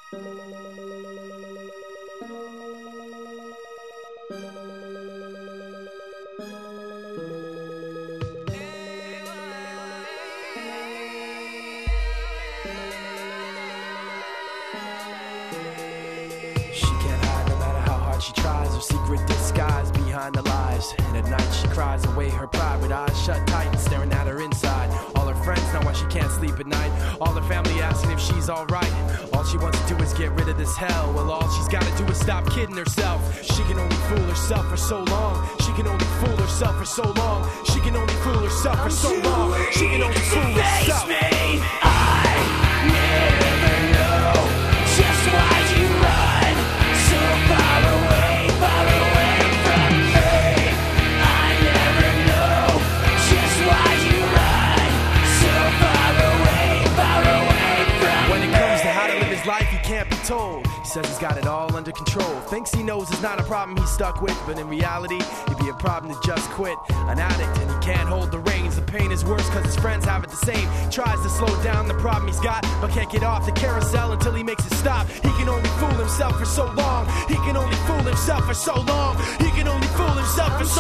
She tries her secret disguise behind the lies, and at night she cries away her pride with eyes shut tight and staring at her inside. All her friends know why she can't sleep at night, all her family asking if she's alright. All she wants to do is get rid of this hell. Well, all she's gotta do is stop kidding herself. She can only fool herself for so long. She can only fool herself for so long. She can only fool herself for so long. She can only fool herself. I never know just why you run so far away from me. I never know just why you run so far away from me. When it comes to how to live his life, he can't be told. He says he's got it all under control. Thinks he knows it's not a problem he's stuck with, but in reality, it'd be a problem to just quit. An addict and he can't hold the reins. The pain is worse cause his friends have it the same. Tries to slow down the problem he's got, but can't get off the carousel until he makes it stop. He can only fool himself for so long. He can only fool himself for so long. He can only fool himself for so long.